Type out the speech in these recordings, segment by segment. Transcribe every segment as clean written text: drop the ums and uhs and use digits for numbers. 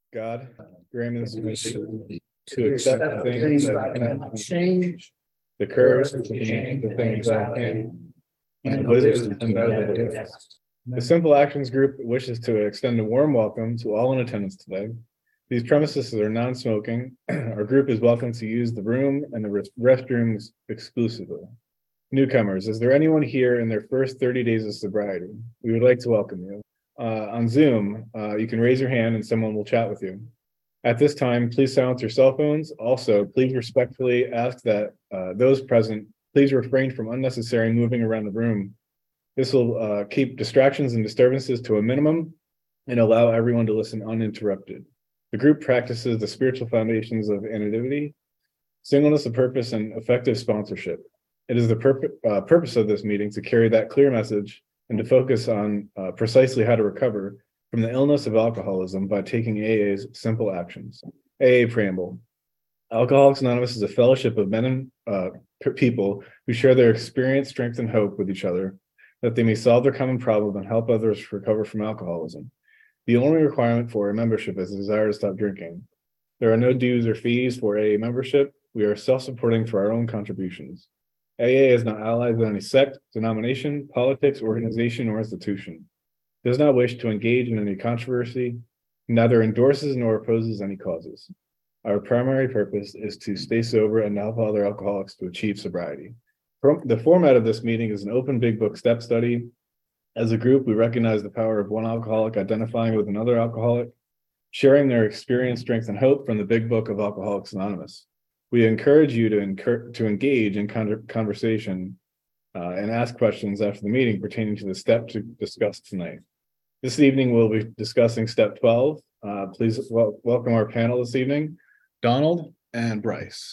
God, grant us mercy to accept the things that cannot change, the courage to change the things that can, and the wisdom to know the difference. The Simple Actions Group wishes to extend a warm welcome to all in attendance today. These premises are non-smoking. Our group is welcome to use the room and the restrooms exclusively. Newcomers, is there anyone here in their first 30 days of sobriety? We would like to welcome you. On Zoom, you can raise your hand and someone will chat with you. At this time, please silence your cell phones. Also, please respectfully ask that those present, please refrain from unnecessary moving around the room. This will keep distractions and disturbances to a minimum and allow everyone to listen uninterrupted. The group practices the spiritual foundations of anonymity, singleness of purpose, and effective sponsorship. It is the purpose of this meeting to carry that clear message and to focus on precisely how to recover from the illness of alcoholism by taking AA's simple actions. AA Preamble. Alcoholics Anonymous is a fellowship of men and people who share their experience, strength, and hope with each other, that they may solve their common problem and help others recover from alcoholism. The only requirement for a membership is a desire to stop drinking. There are no dues or fees for AA membership. We are self-supporting for our own contributions. AA is not allied with any sect, denomination, politics, organization, or institution. Does not wish to engage in any controversy, neither endorses nor opposes any causes. Our primary purpose is to stay sober and help other alcoholics to achieve sobriety. The format of this meeting is an open big book step study. As a group, we recognize the power of one alcoholic identifying with another alcoholic, sharing their experience, strength, and hope from the big book of Alcoholics Anonymous. We encourage you to engage in conversation and ask questions after the meeting pertaining to the steps discussed tonight. This evening, we'll be discussing step 12. Please welcome our panel this evening, Donald and Bryce.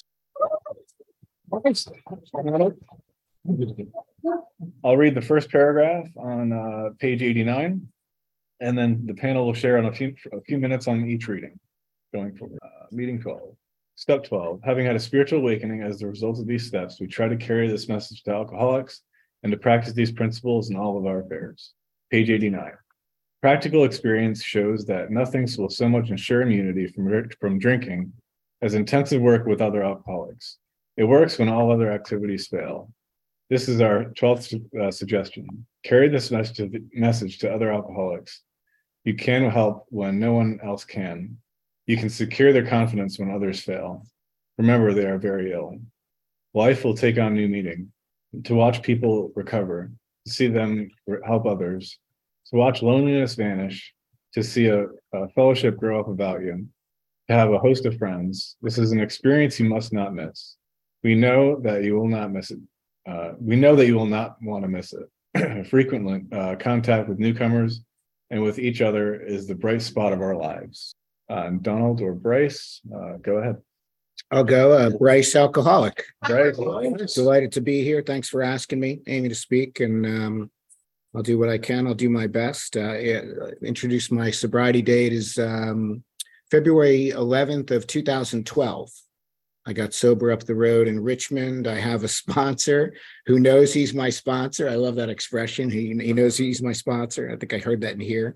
I'll read the first paragraph on page 89, and then the panel will share on a few minutes on each reading. Going forward, meeting 12. Step 12, having had a spiritual awakening as the result of these steps, we try to carry this message to alcoholics and to practice these principles in all of our affairs. Page 89. Practical experience shows that nothing will so much ensure immunity from drinking as intensive work with other alcoholics. It works when all other activities fail. This is our 12th suggestion. Carry this message to other alcoholics. You can help when no one else can. You can secure their confidence when others fail. Remember, they are very ill. Life will take on new meaning. To watch people recover, to see them help others, to watch loneliness vanish, to see a fellowship grow up about you, to have a host of friends. This is an experience you must not miss. We know that you will not miss it. We know that you will not want to miss it. Frequent contact with newcomers and with each other is the bright spot of our lives. Donald or Bryce, go ahead. I'll go. Bryce, alcoholic. Bryce. Delighted to be here. Thanks for asking me, Amy, to speak, and I'll do what I can. I'll do my best. Introduce my sobriety date is February 11th of 2012. I got sober up the road in Richmond. I have a sponsor who knows he's my sponsor. I love that expression. He knows he's my sponsor. I think I heard that in here.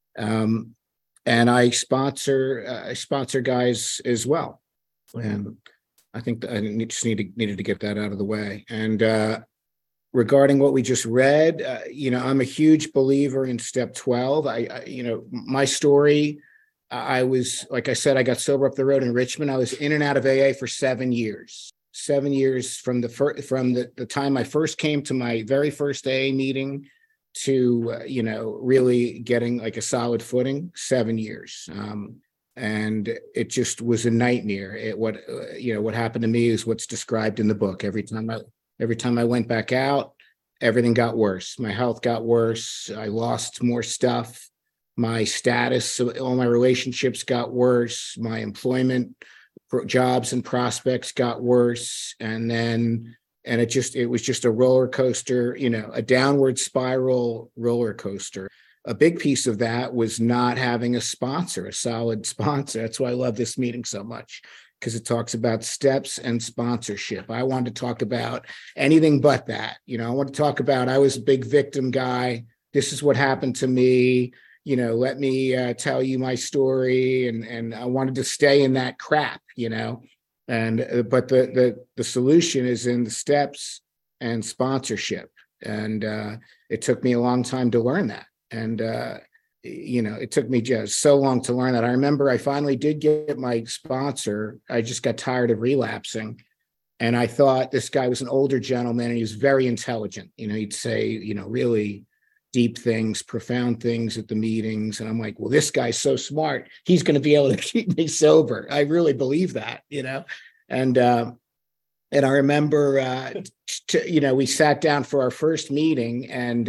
And I sponsor guys as well. And I think that I just needed to get that out of the way. And regarding what we just read, I'm a huge believer in step 12. My story, I was, like I said, I got sober up the road in Richmond. I was in and out of AA for 7 years. 7 years from the time I first came to my very first AA meeting to really getting like a solid footing. 7 years, and it just was a nightmare. What happened to me is what's described in the book. Every time I went back out, everything got worse. My health got worse. I lost more stuff. My status, all my relationships got worse. My employment, jobs and prospects got worse, and it was just a roller coaster, a downward spiral roller coaster. A big piece of that was not having a sponsor, a solid sponsor. That's why I love this meeting so much, because it talks about steps and sponsorship. I wanted to talk about anything but that. I want to talk about, I was a big victim guy. This is what happened to me. let me tell you my story. And I wanted to stay in that crap, and but the solution is in the steps and sponsorship. And it took me a long time to learn that. And it took me just so long to learn that. I remember I finally did get my sponsor. I just got tired of relapsing. And I thought this guy was an older gentleman and he was very intelligent. He'd say, really deep things, profound things at the meetings. And I'm like, well, this guy's so smart. He's going to be able to keep me sober. I really believe that, And I remember, we sat down for our first meeting, and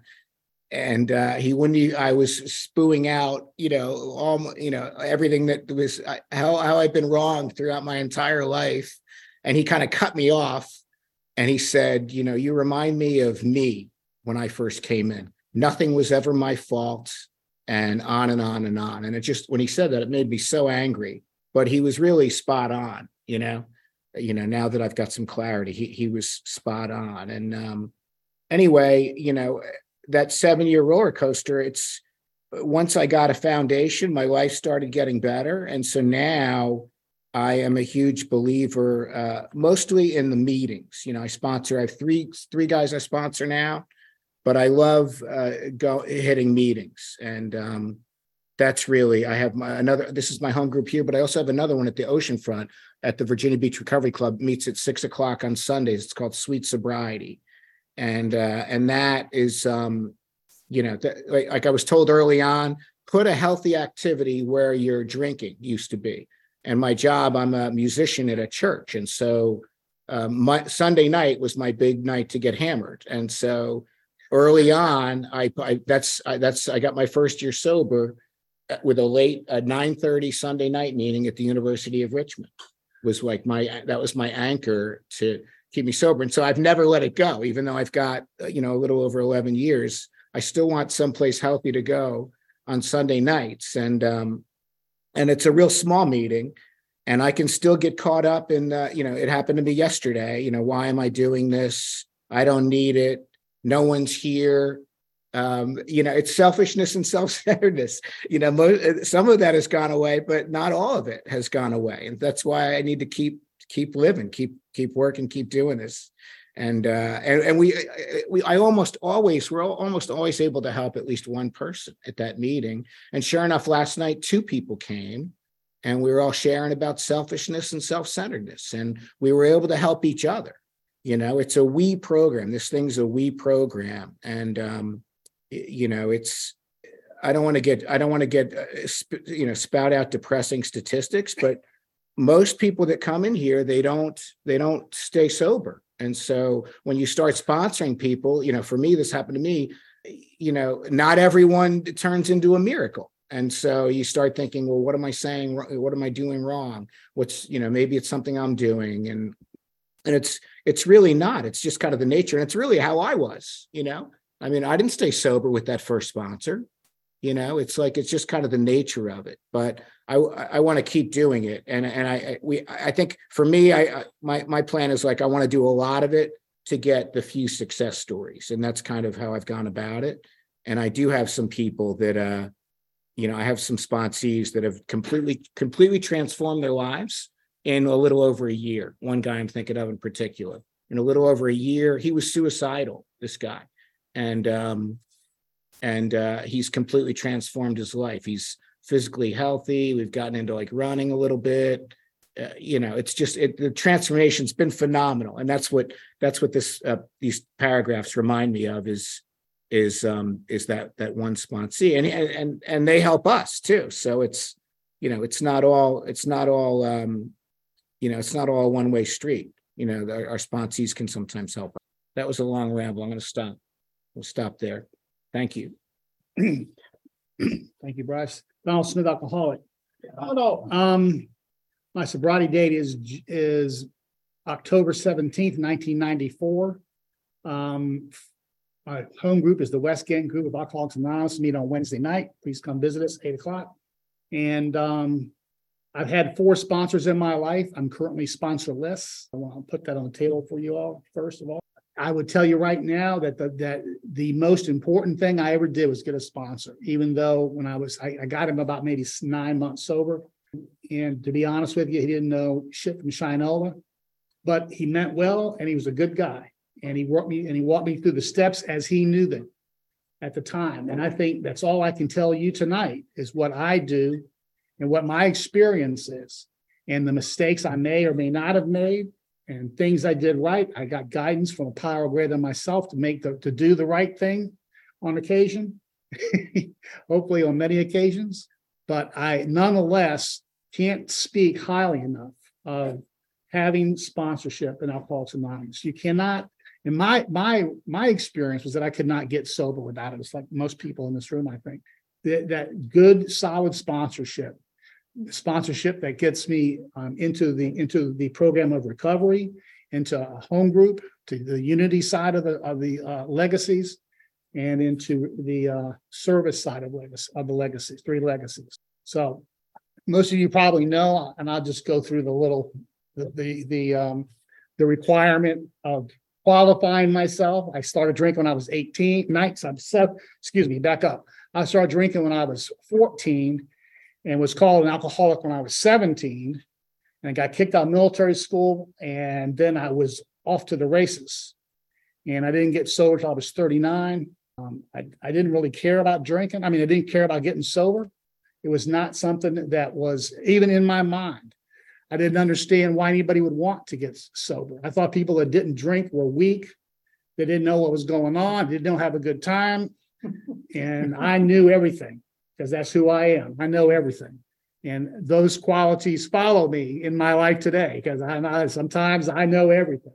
I was spewing out, everything that was how I've been wrong throughout my entire life. And he kind of cut me off and he said, you remind me of me when I first came in. Nothing was ever my fault, and on and on and on. And it just, when he said that, it made me so angry, but he was really spot on, now that I've got some clarity, he was spot on. And anyway, that 7-year roller coaster, once I got a foundation, my life started getting better. And so now I am a huge believer, mostly in the meetings. I have three guys I sponsor now, but I love hitting meetings. And that's really, I have this is my home group here, but I also have another one at the oceanfront at the Virginia Beach Recovery Club, meets at 6:00 on Sundays. It's called Sweet Sobriety. And that is, like I was told early on, put a healthy activity where your drinking used to be. And my job, I'm a musician at a church. And so my Sunday night was my big night to get hammered. And so early on, I got my first year sober with a late 9:30 Sunday night meeting at the University of Richmond. That was my anchor to keep me sober. And so I've never let it go, even though I've got, a little over 11 years. I still want someplace healthy to go on Sunday nights. And it's a real small meeting, and I can still get caught up in, it happened to me yesterday. Why am I doing this? I don't need it. No one's here. It's selfishness and self-centeredness. Some of that has gone away, but not all of it has gone away. And that's why I need to keep living, keep working, keep doing this. And we're almost always able to help at least one person at that meeting. And sure enough, last night, 2 people came, and we were all sharing about selfishness and self-centeredness, and we were able to help each other. It's a we program. This thing's a we program. And, I don't want to get, spout out depressing statistics, but most people that come in here, they don't stay sober. And so when you start sponsoring people, for me, this happened to me, not everyone turns into a miracle. And so you start thinking, well, what am I saying? What am I doing wrong? Maybe it's something I'm doing. And it's really not. It's just kind of the nature. And it's really how I was, I didn't stay sober with that first sponsor. It's just kind of the nature of it. But I want to keep doing it. And I think for me, my plan is I want to do a lot of it to get the few success stories. And that's kind of how I've gone about it. And I do have some people that, I have some sponsees that have completely transformed their lives in a little over a year. One guy I'm thinking of in particular, in a little over a year, he was suicidal, this guy. And he's completely transformed his life. He's physically healthy. We've gotten into running a little bit. It's just the transformation's been phenomenal. And that's what these paragraphs remind me of is that one sponsee, and they help us too. So it's not all a one-way street. Our sponsees can sometimes help. That was a long ramble. I'm going to stop. We'll stop there. Thank you. Thank you, Bryce. Donald Smith, alcoholic. My sobriety date is October 17th, 1994. My home group is the West End group of Alcoholics Anonymous. Meet on Wednesday night. Please come visit us, 8:00. And I've had 4 sponsors in my life. I'm currently sponsorless. I want to put that on the table for you all, first of all. I would tell you right now that the most important thing I ever did was get a sponsor, even though when I got him about maybe 9 months sober. And to be honest with you, he didn't know shit from Shinola, but he meant well and he was a good guy. And he walked me through the steps as he knew them at the time. And I think that's all I can tell you tonight is what I do and what my experience is and the mistakes I may or may not have made and things I did right. I got guidance from a power greater than myself to do the right thing on occasion, hopefully on many occasions. But I nonetheless can't speak highly enough of having sponsorship in Alcoholics Anonymous. You cannot. And my experience was that I could not get sober without it. It's like most people in this room, I think. That good, solid sponsorship that gets me into the program of recovery, into a home group, to the unity side of the legacies, and into the service side of the legacies, 3 legacies. So most of you probably know, and I'll just go through the requirement of qualifying myself. I started drinking when I was 18. Back up. I started drinking when I was 14 and was called an alcoholic when I was 17. And I got kicked out of military school. And then I was off to the races. And I didn't get sober until I was 39. I didn't really care about drinking. I mean, I didn't care about getting sober. It was not something that was even in my mind. I didn't understand why anybody would want to get sober. I thought people that didn't drink were weak. They didn't know what was going on. They didn't have a good time. And I knew everything because that's who I am. I know everything. And those qualities follow me in my life today because sometimes I know everything.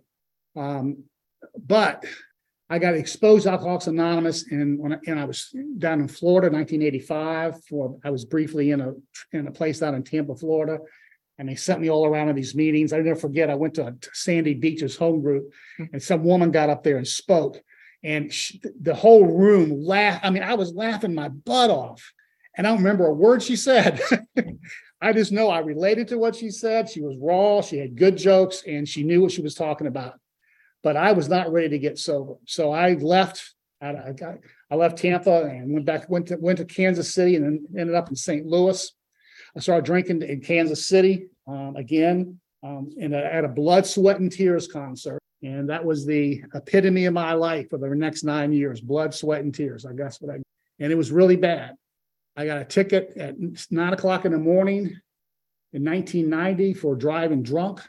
But I got exposed to Alcoholics Anonymous and I was down in Florida in 1985. I was briefly in a place down in Tampa, Florida. And they sent me all around to these meetings. I'll never forget, I went to Sandy Beach's home group and some woman got up there and spoke. And the whole room laughed. I mean, I was laughing my butt off. And I don't remember a word she said. I just know I related to what she said. She was raw. She had good jokes and she knew what she was talking about. But I was not ready to get sober. So I left. I left Tampa and went to Kansas City and then ended up in St. Louis. I started drinking in Kansas City again at a Blood, Sweat, and Tears concert. And that was the epitome of my life for the next 9 years, blood, sweat, and tears. I guess and it was really bad. I got a ticket at 9 o'clock in the morning in 1990 for driving drunk.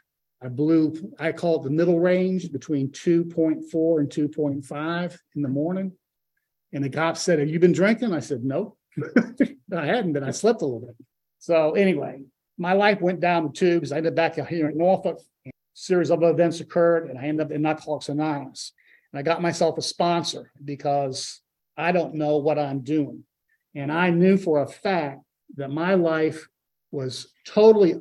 I call it the middle range between 2.4 and 2.5 in the morning. And the cop said, "Have you been drinking?" I said, "No." I hadn't been. I slept a little bit. So anyway, my life went down the tubes. I ended back here in Norfolk. A series of events occurred, and I ended up in Alcoholics Anonymous. And I got myself a sponsor because I don't know what I'm doing. And I knew for a fact that my life was totally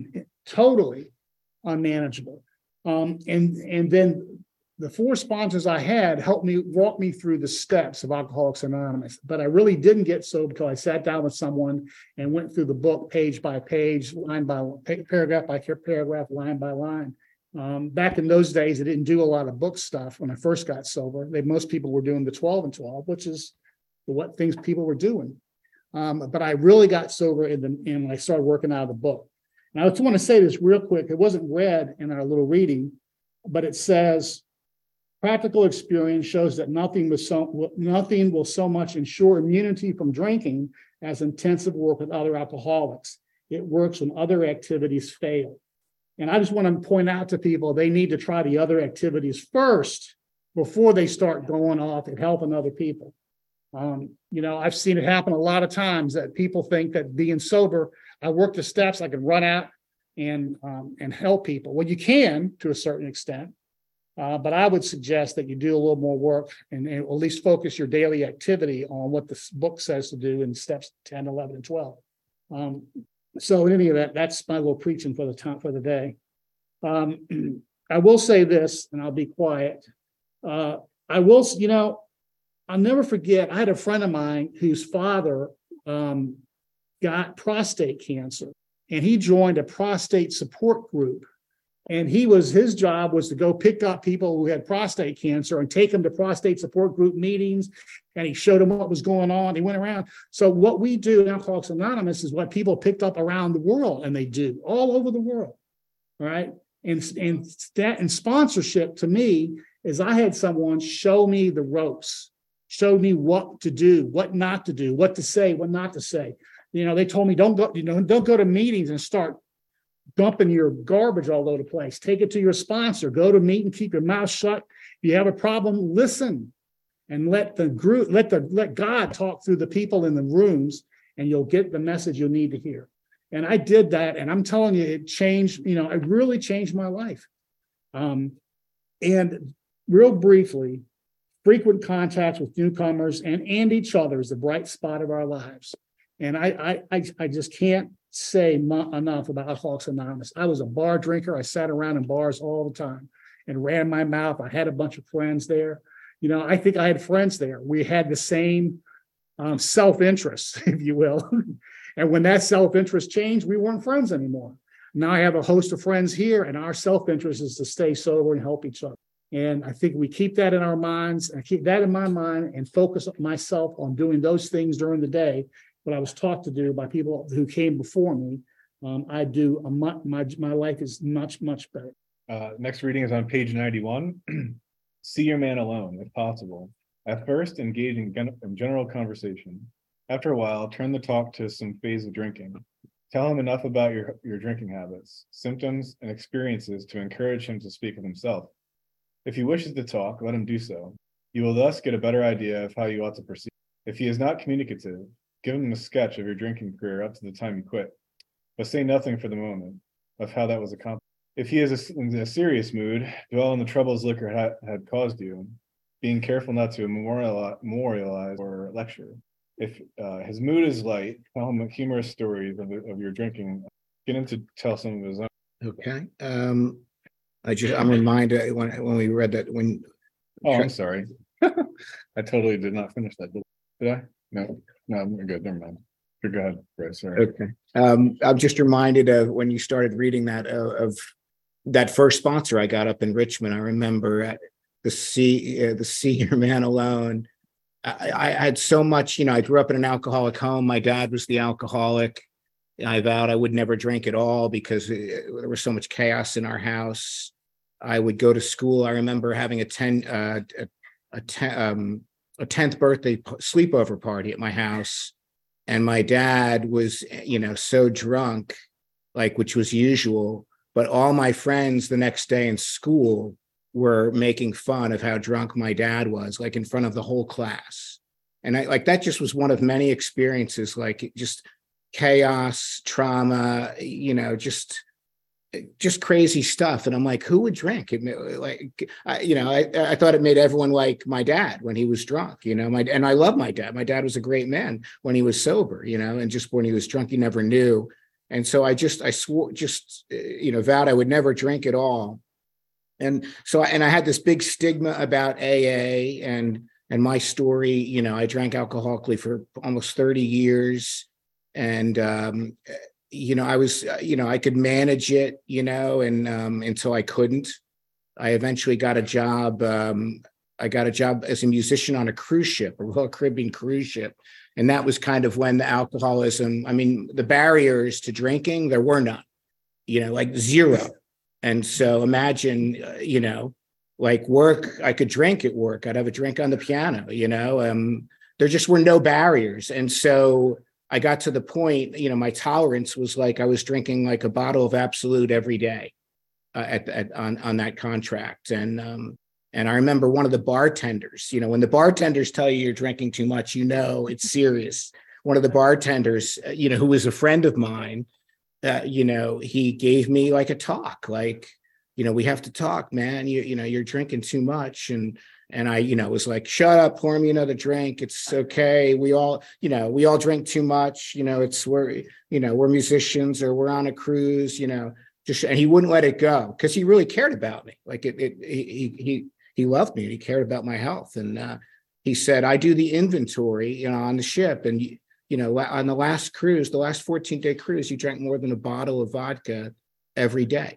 unmanageable. And then the 4 sponsors I had helped me walk me through the steps of Alcoholics Anonymous. But I really didn't get sober until I sat down with someone and went through the book page by page, line by paragraph by paragraph, line by line. Back in those days, I didn't do a lot of book stuff when I first got sober. Most people were doing the 12 and 12, which is what things people were doing. But I really got sober when I started working out of the book. And I just want to say this real quick. It wasn't read in our little reading, but it says, practical experience shows that nothing will so much ensure immunity from drinking as intensive work with other alcoholics. It works when other activities fail. And I just want to point out to people, they need to try the other activities first before they start going off and helping other people. I've seen it happen a lot of times that people think that being sober, I work the steps, I can run out and help people. Well, you can to a certain extent. But I would suggest that you do a little more work and at least focus your daily activity on what this book says to do in steps 10, 11, and 12. So in any of that, that's my little preaching for the day. I will say this, and I'll be quiet. I'll never forget, I had a friend of mine whose father got prostate cancer, and he joined a prostate support group And his job was to go pick up people who had prostate cancer and take them to prostate support group meetings. And he showed them what was going on. He went around. So what we do in Alcoholics Anonymous is what people picked up around the world, and they do all over the world. All right. And sponsorship to me is I had someone show me the ropes, show me what to do, what not to do, what to say, what not to say. They told me don't go to meetings and start dumping your garbage all over the place. Take it to your sponsor. Go to meet and keep your mouth shut. If you have a problem, listen and let God talk through the people in the rooms, and you'll get the message you'll need to hear. And I did that, and I'm telling you, it changed. It really changed my life. And real briefly, frequent contacts with newcomers and each other is the bright spot of our lives. And I just can't say enough about Alcoholics Anonymous. I was a bar drinker. I sat around in bars all the time and ran my mouth. I had a bunch of friends there. I think I had friends there. We had the same self-interest, if you will. And when that self-interest changed, we weren't friends anymore. Now I have a host of friends here, and our self-interest is to stay sober and help each other. And I think we keep that in our minds, and I keep that in my mind and focus myself on doing those things during the day, what I was taught to do by people who came before me. I do my life is much, much better. Next reading is on page 91. See your man alone, if possible. At first, engage in general conversation. After a while, turn the talk to some phase of drinking. Tell him enough about your drinking habits, symptoms, and experiences to encourage him to speak of himself. If he wishes to talk, let him do so. You will thus get a better idea of how you ought to proceed. If he is not communicative, give him a sketch of your drinking career up to the time you quit, but say nothing for the moment of how that was accomplished. If he is in a serious mood, dwell on the troubles liquor had caused you, being careful not to memorialize or lecture. If his mood is light, tell him humorous stories of your drinking. Get him to tell some of his own. Okay. I'm reminded when we read that when. Oh, I'm sorry. I totally did not finish that. Did I? No, I'm good. Never mind. Go ahead, Chris. Sorry. Okay. I'm just reminded of when you started reading that of that first sponsor I got up in Richmond. I remember at the senior man alone. I had so much, I grew up in an alcoholic home. My dad was the alcoholic. I vowed I would never drink at all because there was so much chaos in our house. I would go to school. I remember having a 10th birthday sleepover party at my house. And my dad was, so drunk, which was usual, but all my friends the next day in school were making fun of how drunk my dad was, in front of the whole class. And that just was one of many experiences, just chaos, trauma, just crazy stuff. And I'm like, who would drink? I thought it made everyone like my dad when he was drunk, and I love my dad. My dad was a great man when he was sober, and just when he was drunk, he never knew. And so I swore, vowed I would never drink at all. And so, I had this big stigma about AA and my story. I drank alcoholically for almost 30 years. And, I was, I could manage it, and until I couldn't. I eventually got a job. I got a job as a musician on a cruise ship, a Royal Caribbean cruise ship. And that was kind of when the alcoholism, the barriers to drinking, there were none, zero. And so imagine, work, I could drink at work. I'd have a drink on the piano, there just were no barriers. And so I got to the point, my tolerance was I was drinking a bottle of Absolute every day on that contract. And I remember one of the bartenders, when the bartenders tell you you're drinking too much, it's serious. One of the bartenders, who was a friend of mine, he gave me a talk, we have to talk, man, you're drinking too much. And I, was like, shut up, pour me another drink. It's okay. We all drink too much. We're musicians or we're on a cruise, and he wouldn't let it go because he really cared about me. He loved me and he cared about my health. And he said, I do the inventory, on the ship. And, on the last cruise, the last 14-day cruise, you drank more than a bottle of vodka every day.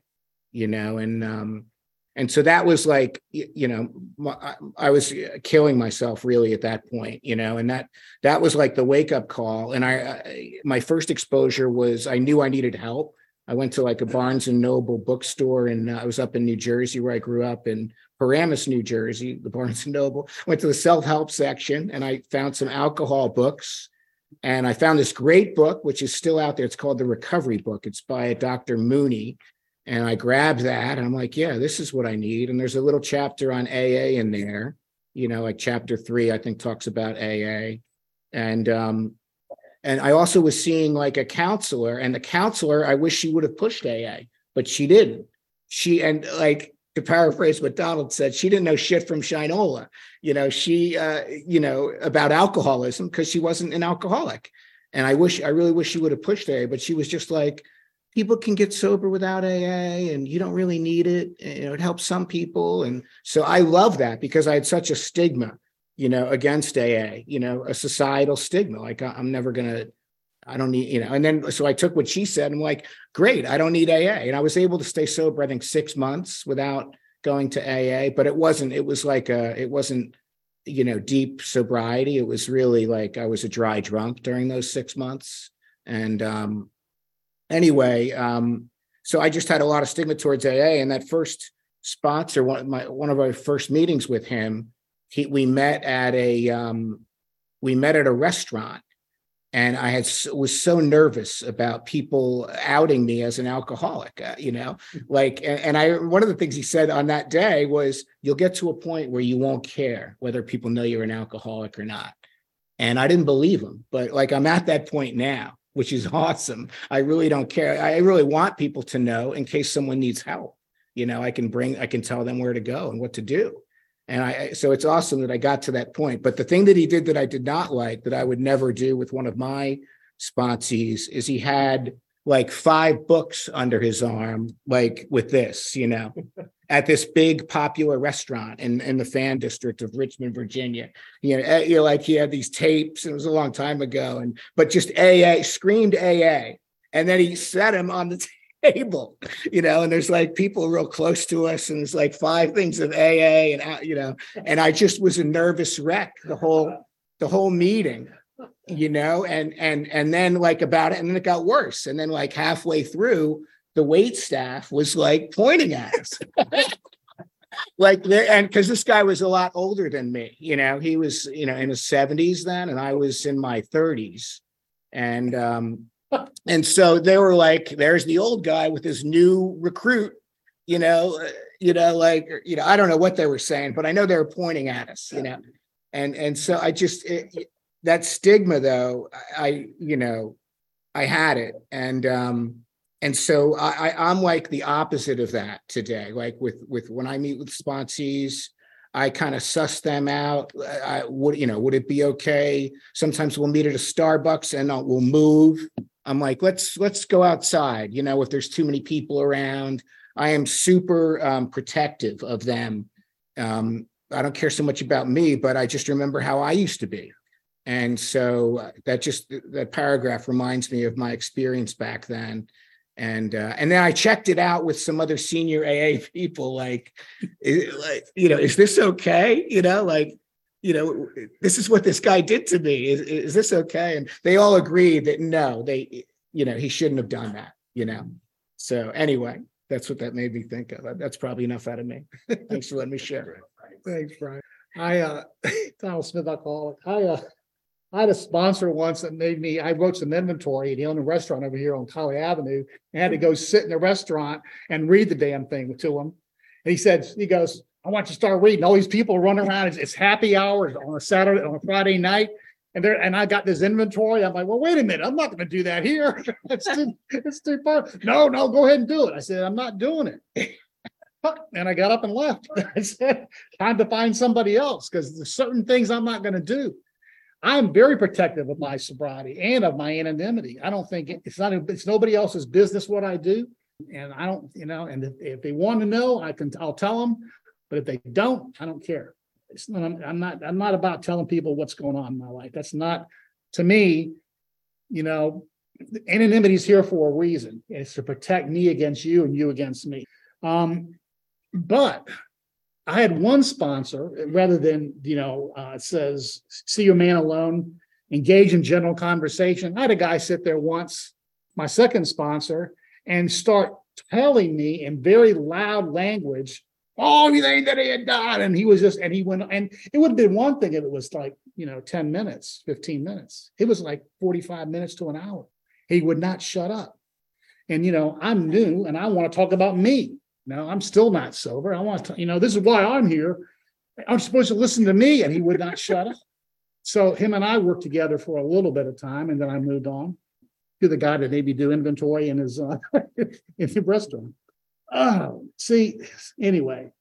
and so that was like, I was killing myself really at that point, and that was like the wake up call. And my first exposure was, I knew I needed help. I went to like a Barnes and Noble bookstore, and I was up in New Jersey where I grew up in Paramus, New Jersey, the Barnes and Noble. Went to the self-help section and I found some alcohol books. And I found this great book, which is still out there. It's called The Recovery Book. It's by a Dr. Mooney. And I grabbed that and I'm like, yeah, this is what I need. And there's a little chapter on AA in there, like chapter 3, I think, talks about AA. And I also was seeing like a counselor, and the counselor, I wish she would have pushed AA, but she didn't. And like, to paraphrase what Donald said, she didn't know shit from Shinola, about alcoholism, because she wasn't an alcoholic. And I really wish she would have pushed AA, but she was just like, people can get sober without AA and you don't really need it. It helps some people. And so I love that, because I had such a stigma, against AA, a societal stigma. Like I'm never I don't need, and then, so I took what she said and I'm like, great, I don't need AA. And I was able to stay sober, I think 6 months without going to AA, but it wasn't deep sobriety. It was really like, I was a dry drunk during those 6 months. And anyway, so I just had a lot of stigma towards AA. And that first sponsor, one of our first meetings with him, we met at a restaurant. And I was so nervous about people outing me as an alcoholic, one of the things he said on that day was, you'll get to a point where you won't care whether people know you're an alcoholic or not. And I didn't believe him, but like, I'm at that point now, which is awesome. I really don't care. I really want people to know in case someone needs help. I can tell them where to go and what to do. And so it's awesome that I got to that point. But the thing that he did that I did not like, that I would never do with one of my sponsees, is he had like 5 books under his arm, like with this, at this big popular restaurant in the Fan District of Richmond, Virginia. Like he had these tapes, and it was a long time ago, but just AA, screamed AA. And then he set him on the table, and there's like people real close to us, and there's like 5 things of AA, and I just was a nervous wreck the whole meeting, and then like about it, and then it got worse. And then like halfway through, the wait staff was like pointing at us. Like and because this guy was a lot older than me, he was, in his 70s then, and I was in my 30s. And so they were like, there's the old guy with his new recruit, I don't know what they were saying, but I know they were pointing at us, and so I just, that stigma though, I had it. And so I'm like the opposite of that today. Like with when I meet with sponsees, I kind of suss them out. Would it be okay? Sometimes we'll meet at a Starbucks and we'll move. I'm like, let's go outside. If there's too many people around, I am super protective of them. I don't care so much about me, but I just remember how I used to be. And so that paragraph reminds me of my experience back then. And then I checked it out with some other senior AA people, is this okay? This is what this guy did to me. Is this okay? And they all agreed that no, he shouldn't have done that, So anyway, that's what that made me think of. That's probably enough out of me. Thanks for letting me share. Thanks, Brian. Donald Smith, alcoholic. I had a sponsor once that made me, I wrote some inventory, and he owned a restaurant over here on Colley Avenue, and had to go sit in the restaurant and read the damn thing to him. And he goes, I want you to start reading. All these people running around. It's happy hours on a Friday night. And I got this inventory. I'm like, well, wait a minute. I'm not going to do that here. It's too far. No, go ahead and do it. I said, I'm not doing it. And I got up and left. I said, time to find somebody else, because there's certain things I'm not going to do. I'm very protective of my sobriety and of my anonymity. I don't think it's nobody else's business what I do. And I don't, and if they want to know, I'll tell them. But if they don't, I don't care. I'm not about telling people what's going on in my life. That's not, to me, anonymity is here for a reason. It's to protect me against you and you against me. But I had one sponsor rather than, it says, see your man alone, engage in general conversation. I had a guy sit there once, my second sponsor, and start telling me in very loud language everything that he had done. And he went, and it would have been one thing if it was like, 10 minutes, 15 minutes. It was like 45 minutes to an hour. He would not shut up. And, I'm new and I want to talk about me. No, I'm still not sober. I want to, this is why I'm here. I'm supposed to listen to me. And he would not shut up. So him and I worked together for a little bit of time. And then I moved on to the guy that maybe do inventory in his in the restaurant. Anyway,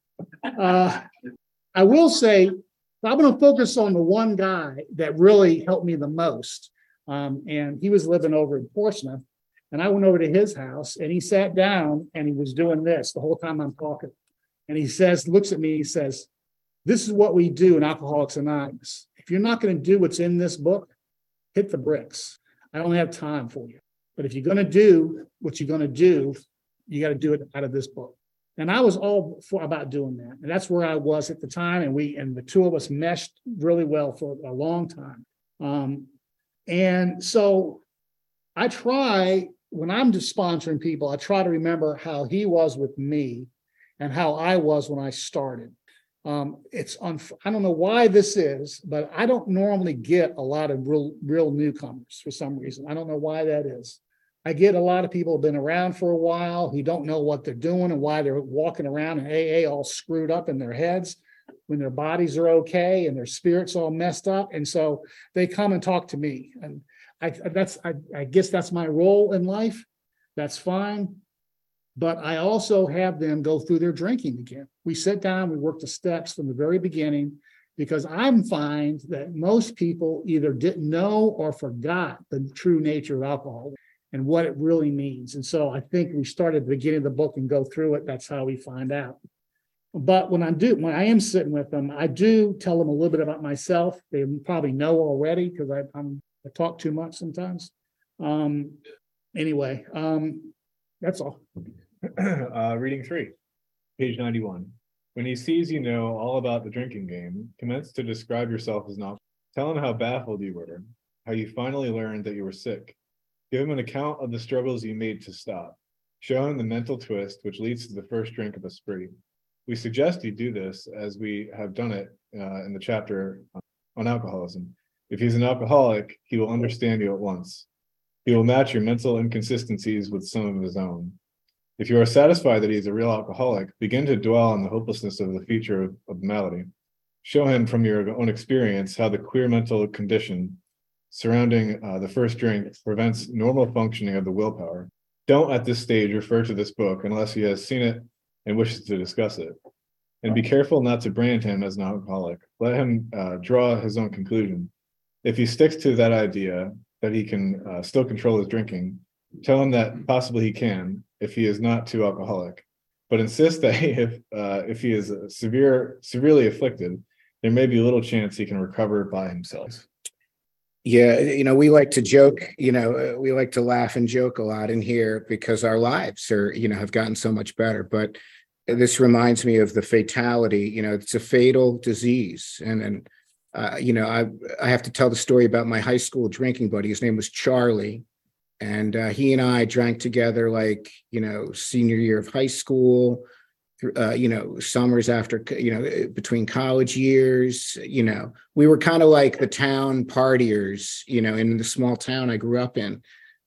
I will say I'm going to focus on the one guy that really helped me the most. And he was living over in Portsmouth. And I went over to his house and he sat down and he was doing this the whole time I'm talking. And he looks at me, he says, this is what we do in Alcoholics Anonymous. If you're not going to do what's in this book, hit the bricks. I don't have time for you. But if you're going to do what you're going to do, you got to do it out of this book. And I was all for about doing that. And that's where I was at the time. And the two of us meshed really well for a long time. And so I try, when I'm just sponsoring people, I try to remember how he was with me and how I was when I started. I don't know why this is, but I don't normally get a lot of real newcomers for some reason. I don't know why that is. I get a lot of people who've been around for a while who don't know what they're doing and why they're walking around in AA all screwed up in their heads when their bodies are okay and their spirits all messed up. And so they come and talk to me. And I guess that's my role in life. That's fine. But I also have them go through their drinking again. We sit down, we work the steps from the very beginning, because I find that most people either didn't know or forgot the true nature of alcohol and what it really means. And so I think we start at the beginning of the book and go through it. That's how we find out. But when I am sitting with them, I do tell them a little bit about myself. They probably know already because I talk too much sometimes. Anyway, that's all. Reading 3, page 91. When he sees you know all about the drinking game, commence to describe yourself as not. Tell him how baffled you were, how you finally learned that you were sick. Give him an account of the struggles you made to stop. Show him the mental twist which leads to the first drink of a spree. We suggest you do this as we have done it in the chapter on alcoholism. If he's an alcoholic, he will understand you at once. He will match your mental inconsistencies with some of his own. If you are satisfied that he is a real alcoholic, begin to dwell on the hopelessness of the feature of the malady. Show him from your own experience how the queer mental condition surrounding the first drink prevents normal functioning of the willpower. Don't at this stage refer to this book unless he has seen it and wishes to discuss it. And be careful not to brand him as an alcoholic. Let him draw his own conclusion. If he sticks to that idea that he can still control his drinking, tell him that possibly he can if he is not too alcoholic. But insist that if he is severely afflicted, there may be little chance he can recover by himself. Yeah, we like to joke, we like to laugh and joke a lot in here because our lives are, have gotten so much better. But this reminds me of the fatality, it's a fatal disease. And I have to tell the story about my high school drinking buddy. His name was Charlie. And he and I drank together like, senior year of high school, summers after, between college years, we were kind of like the town partiers, in the small town I grew up in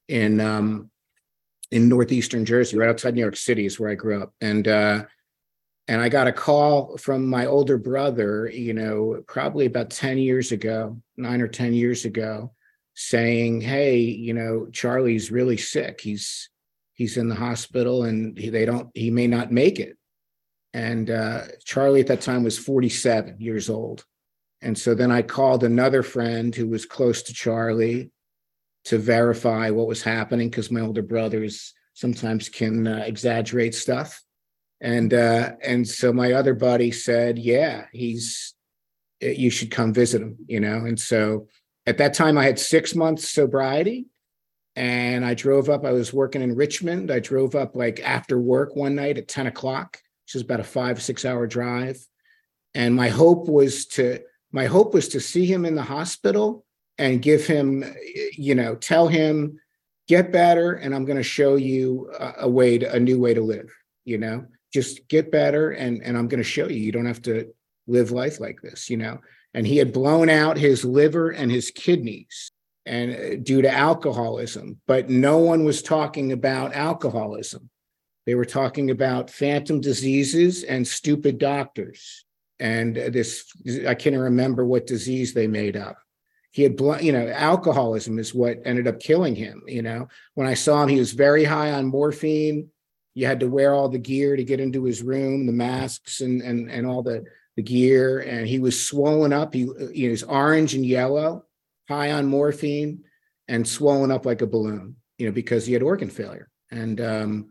northeastern Jersey, right outside New York City is where I grew up. And I got a call from my older brother, probably about 10 years ago, 9 or 10 years ago, saying, hey, Charlie's really sick. He's in the hospital and he may not make it. And Charlie at that time was 47 years old. And so then I called another friend who was close to Charlie to verify what was happening, because my older brothers sometimes can exaggerate stuff. And so my other buddy said, yeah, you should come visit him, And so at that time I had 6 months sobriety. And I drove up, I was working in Richmond. I drove up like after work one night at 10 o'clock, which is about a 5-6 hour drive. And my hope was to see him in the hospital and give him, tell him, get better. And I'm going to show you a new way to live, just get better. And I'm going to show you, you don't have to live life like this, And he had blown out his liver and his kidneys and due to alcoholism, but no one was talking about alcoholism. They were talking about phantom diseases and stupid doctors. And I can't remember what disease they made up. He had, alcoholism is what ended up killing him. When I saw him, he was very high on morphine. You had to wear all the gear to get into his room, the masks and all the gear. And he was swollen up. He was orange and yellow, high on morphine, and swollen up like a balloon, because he had organ failure. And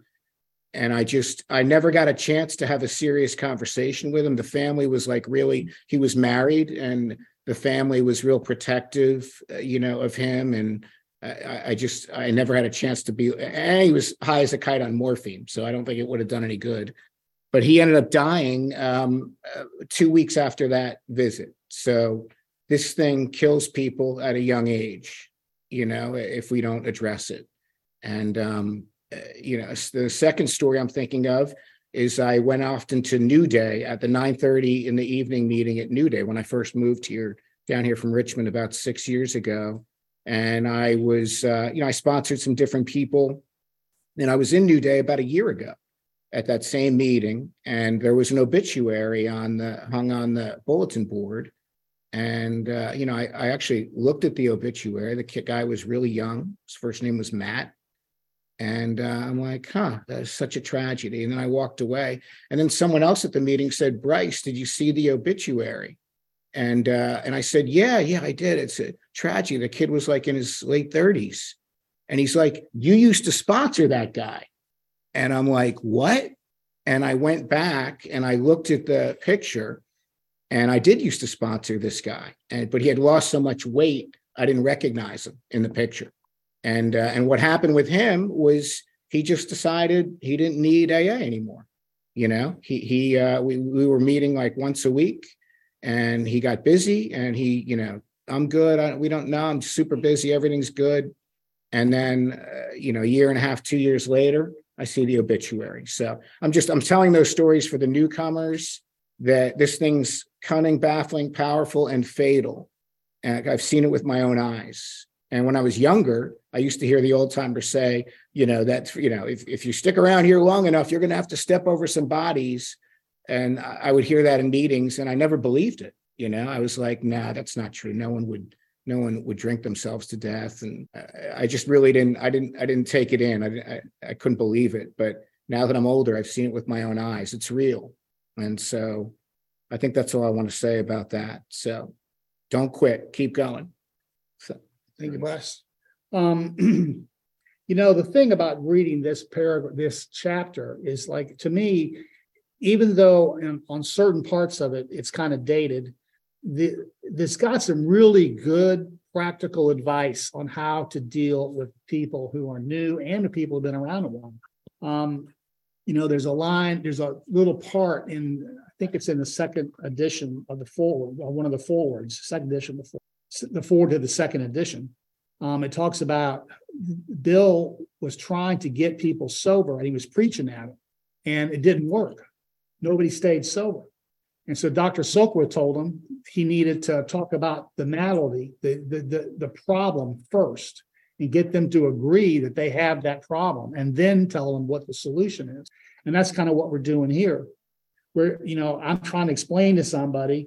I never got a chance to have a serious conversation with him. The family was he was married, and the family was real protective, of him. And I never had a chance to be, and he was high as a kite on morphine. So I don't think it would have done any good, but he ended up dying 2 weeks after that visit. So this thing kills people at a young age, if we don't address it. And, the second story I'm thinking of is I went often to New Day at the 9:30 in the evening meeting at New Day when I first moved down here from Richmond about 6 years ago. And I was, I sponsored some different people. And I was in New Day about a year ago at that same meeting. And there was an obituary hung on the bulletin board. And, I actually looked at the obituary. The guy was really young. His first name was Matt. And I'm like, that's such a tragedy. And then I walked away. And then someone else at the meeting said, Bryce, did you see the obituary? And I said, yeah, I did. It's a tragedy. The kid was in his late 30s. And he's like, you used to sponsor that guy. And I'm like, what? And I went back and I looked at the picture, and I did used to sponsor this guy. But he had lost so much weight, I didn't recognize him in the picture. And what happened with him was he just decided he didn't need AA anymore. We were meeting once a week, and he got busy, and I'm good. We don't know. I'm super busy. Everything's good. And then, a year and a half, 2 years later, I see the obituary. So I'm telling those stories for the newcomers that this thing's cunning, baffling, powerful, and fatal. And I've seen it with my own eyes. And when I was younger, I used to hear the old timers say, if you stick around here long enough, you're going to have to step over some bodies. And I would hear that in meetings, and I never believed it. I was like, nah, that's not true. No one would drink themselves to death. And I just really didn't take it in. I couldn't believe it. But now that I'm older, I've seen it with my own eyes. It's real. And so I think that's all I want to say about that. So don't quit, keep going. So. Thank you, Bryce. The thing about reading this paragraph, this chapter is to me, even though on certain parts of it, it's kind of dated, this got some really good practical advice on how to deal with people who are new and the people who've been around a while. There's a little part I think it's in the second edition of the foreword, one of the forewords, second edition before. The forward to the second edition, it talks about Bill was trying to get people sober, and he was preaching at it, and it didn't work. Nobody stayed sober. And so Dr. Silkworth told him he needed to talk about the malady, the problem first, and get them to agree that they have that problem, and then tell them what the solution is. And that's kind of what we're doing here. I'm trying to explain to somebody,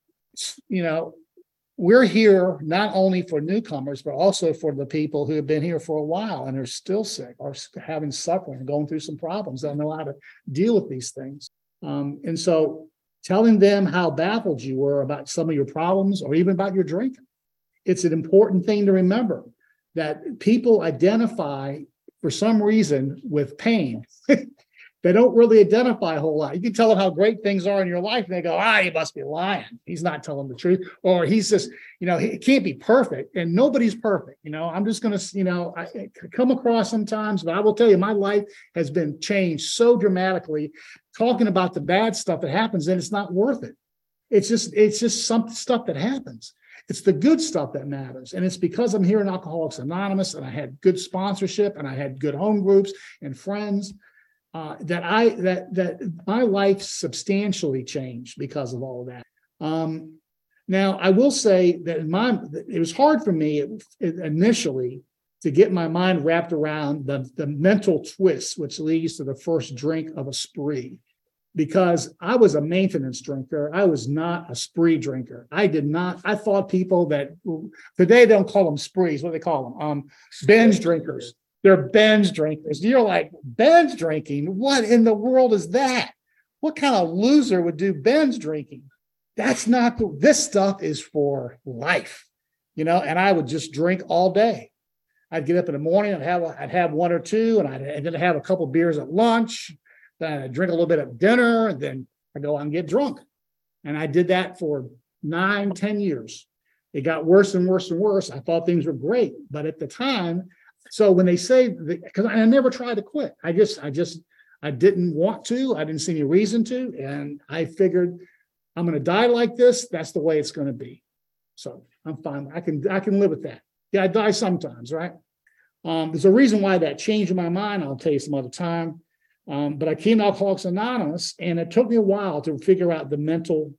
we're here not only for newcomers, but also for the people who have been here for a while and are still sick or having suffering, going through some problems, don't know how to deal with these things. And so telling them how baffled you were about some of your problems or even about your drinking, it's an important thing to remember that people identify for some reason with pain. They don't really identify a whole lot. You can tell them how great things are in your life, and they go, he must be lying. He's not telling the truth. Or he's just, he can't be perfect, and nobody's perfect. I'm just going to, I come across sometimes, but I will tell you, my life has been changed so dramatically talking about the bad stuff that happens, and it's not worth it. It's just some stuff that happens. It's the good stuff that matters. And it's because I'm here in Alcoholics Anonymous, and I had good sponsorship, and I had good home groups and friends. That my life substantially changed because of all of that. Now, I will say that it was hard for me initially to get my mind wrapped around the mental twist, which leads to the first drink of a spree, because I was a maintenance drinker. I was not a spree drinker. I thought people that today they don't call them sprees. What do they call them? Binge drinkers. They're binge drinkers. You're like, binge drinking? What in the world is that? What kind of loser would do binge drinking? That's not, this stuff is for life, and I would just drink all day. I'd get up in the morning, I'd have one or two, and then have a couple beers at lunch, then I'd drink a little bit at dinner, and then I'd go out and get drunk. And I did that for 9-10 years. It got worse and worse and worse. I thought things were great, but at the time, so when they say, because I never tried to quit, I didn't want to. I didn't see any reason to, and I figured I'm going to die like this. That's the way it's going to be. So I'm fine. I can live with that. Yeah, I die sometimes, right? There's a reason why that changed my mind. I'll tell you some other time. But I came to Alcoholics Anonymous, and it took me a while to figure out the mental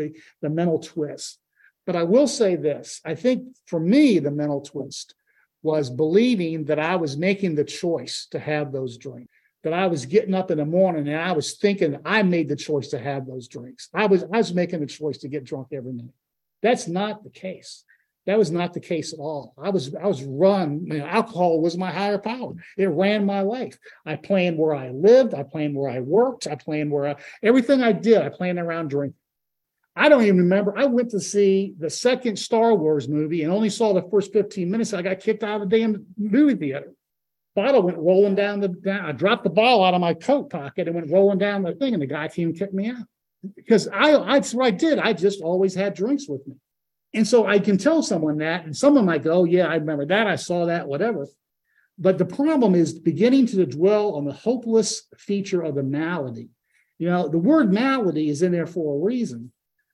twist. But I will say this: I think for me, the mental twist was believing that I was making the choice to have those drinks, that I was getting up in the morning and I was thinking I made the choice to have those drinks. I was making the choice to get drunk every night. That's not the case. That was not the case at all. I was run, alcohol was my higher power. It ran my life. I planned where I lived. I planned where I worked. I planned everything I did, I planned around drinking. I don't even remember. I went to see the second Star Wars movie and only saw the first 15 minutes. I got kicked out of the damn movie theater. Bottle went rolling down I dropped the ball out of my coat pocket and went rolling down the thing, and the guy came and kicked me out. Because that's what I did. I just always had drinks with me. And so I can tell someone that, and someone might go, yeah, I remember that. I saw that, whatever. But the problem is beginning to dwell on the hopeless feature of the malady. The word malady is in there for a reason.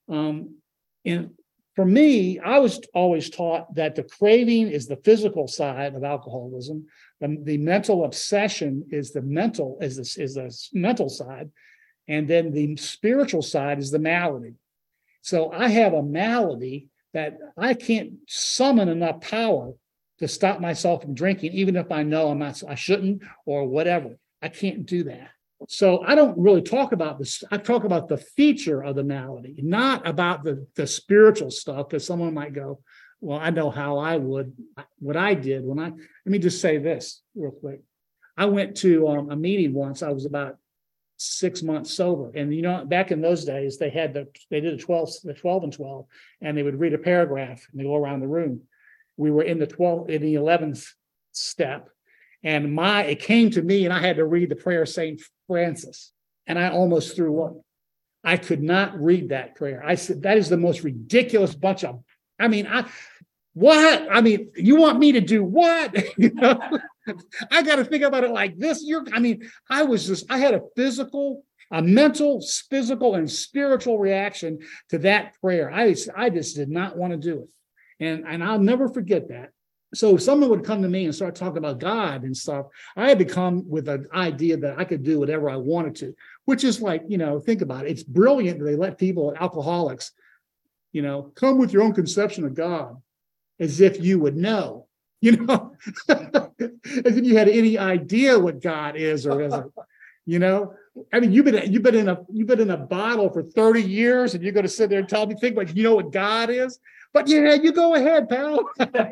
And for me, I was always taught that the craving is the physical side of alcoholism. The mental obsession is the mental side. And then the spiritual side is the malady. So I have a malady that I can't summon enough power to stop myself from drinking, even if I know I shouldn't or whatever. I can't do that. So I don't really talk about this. I talk about the feature of the malady, not about the spiritual stuff, because someone might go, well, I know how I would, what I did let me just say this real quick. I went to a meeting once. I was about 6 months sober. And, back in those days, they did the 12 and 12, and they would read a paragraph and they go around the room. We were in the 11th step. And it came to me, and I had to read the prayer of St. Francis, and I almost threw up. I could not read that prayer. I said, that is the most ridiculous bunch of, what? You want me to do what? I got to think about it like this. I had a mental, physical, and spiritual reaction to that prayer. I just did not want to do it. And I'll never forget that. So if someone would come to me and start talking about God and stuff, I had to come with an idea that I could do whatever I wanted to, which is like, think about it. It's brilliant that they let people, alcoholics, come with your own conception of God as if you would know, as if you had any idea what God is or isn't, you've been in a bottle for 30 years and you're going to sit there and tell me, think like, what God is? But yeah, you go ahead, pal.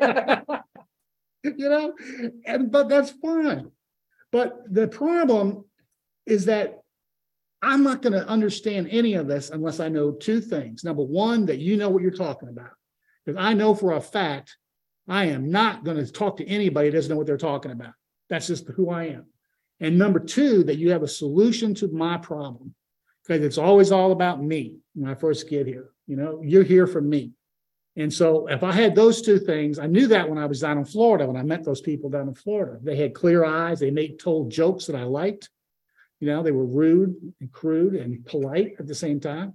But that's fine. But the problem is that I'm not going to understand any of this unless I know two things. Number one, that you know what you're talking about. Because I know for a fact, I am not going to talk to anybody that doesn't know what they're talking about. That's just who I am. And number two, that you have a solution to my problem. Because it's always all about me when I first get here. You're here for me. And so if I had those two things, I knew that when I was down in Florida, when I met those people down in Florida. They had clear eyes. They told jokes that I liked. They were rude and crude and polite at the same time.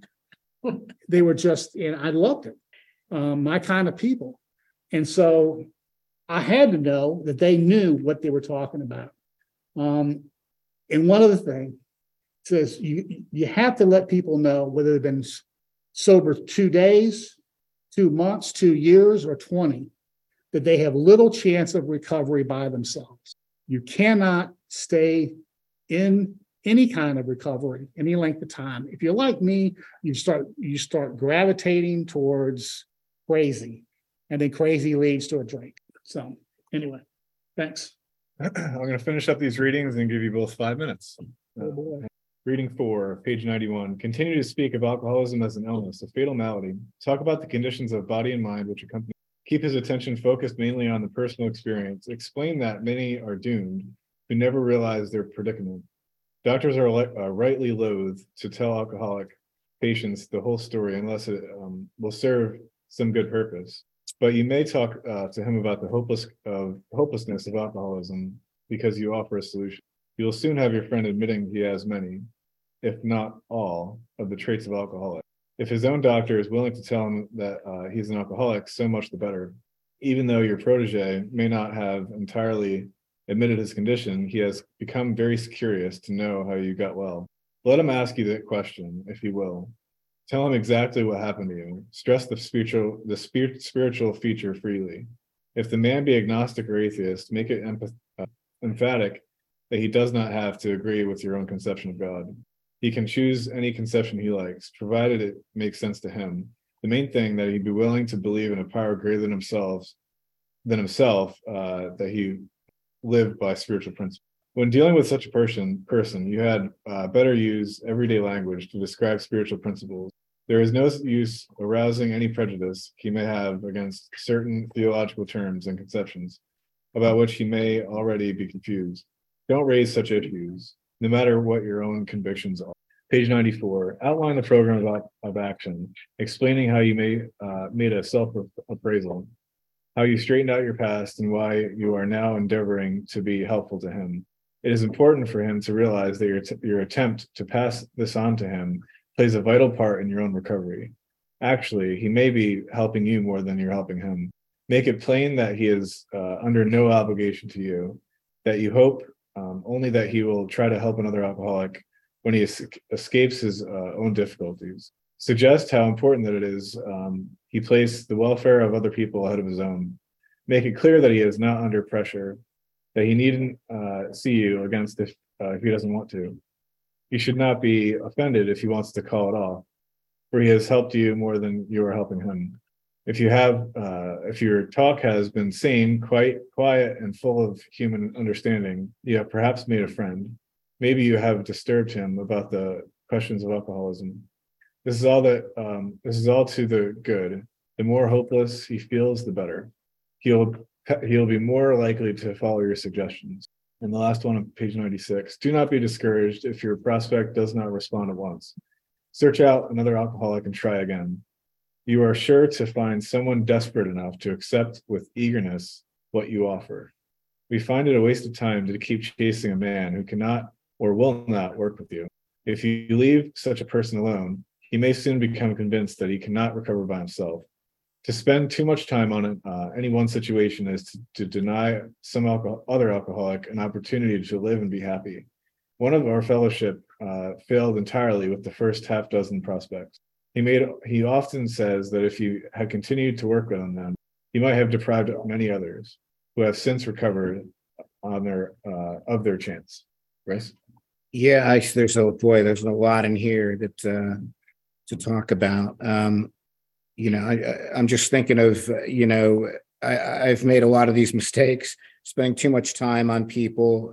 They were and I loved it. My kind of people. And so I had to know that they knew what they were talking about. And one other thing says you have to let people know whether they've been sober 2 days, 2 months, 2 years, or 20, that they have little chance of recovery by themselves. You cannot stay in any kind of recovery, any length of time. If you're like me, you start gravitating towards crazy, and then crazy leads to a drink. So anyway, thanks. I'm going to finish up these readings and give you both 5 minutes. Oh boy. Reading 4, page 91. Continue to speak of alcoholism as an illness, a fatal malady. Talk about the conditions of body and mind which accompany. Keep his attention focused mainly on the personal experience. Explain that many are doomed who never realize their predicament. Doctors are rightly loath to tell alcoholic patients the whole story unless it will serve some good purpose. But you may talk to him about the hopelessness of alcoholism because you offer a solution. You will soon have your friend admitting he has many, if not all, of the traits of alcoholic. If his own doctor is willing to tell him that he's an alcoholic, so much the better. Even though your protege may not have entirely admitted his condition, he has become very curious to know how you got well. Let him ask you that question, if he will. Tell him exactly what happened to you. Stress the spiritual feature freely. If the man be agnostic or atheist, make it emphatic that he does not have to agree with your own conception of God. He can choose any conception he likes, provided it makes sense to him. The main thing that he be willing to believe in a power greater than himself, that he live by spiritual principles. When dealing with such a person, you had better use everyday language to describe spiritual principles. There is no use arousing any prejudice he may have against certain theological terms and conceptions about which he may already be confused. Don't raise such issues, no matter what your own convictions are. Page 94, outline the program of action, explaining how you made a self-appraisal, how you straightened out your past and why you are now endeavoring to be helpful to him. It is important for him to realize that your attempt to pass this on to him plays a vital part in your own recovery. Actually, he may be helping you more than you're helping him. Make it plain that he is under no obligation to you, that you hope only that he will try to help another alcoholic when he escapes his own difficulties. Suggest how important that it is he place the welfare of other people ahead of his own. Make it clear that he is not under pressure, that he needn't see you against if he doesn't want to. You should not be offended if he wants to call it off, for he has helped you more than you are helping him. If your talk has been sane, quite quiet, and full of human understanding, you have perhaps made a friend. Maybe you have disturbed him about the questions of alcoholism. This is all to the good. The more hopeless he feels, the better. He'll be more likely to follow your suggestions. And the last one on page 96. Do not be discouraged if your prospect does not respond at once. Search out another alcoholic and try again. You are sure to find someone desperate enough to accept with eagerness what you offer. We find it a waste of time to keep chasing a man who cannot or will not work with you. If you leave such a person alone, he may soon become convinced that he cannot recover by himself. To spend too much time on any one situation is to deny some other alcoholic an opportunity to live and be happy. One of our fellowship failed entirely with the first half dozen prospects. He often says that if you had continued to work with them, he might have deprived many others who have since recovered of their chance. Bryce? Yeah, there's a lot in here that to talk about. I'm just thinking of, I've made a lot of these mistakes, spending too much time on people,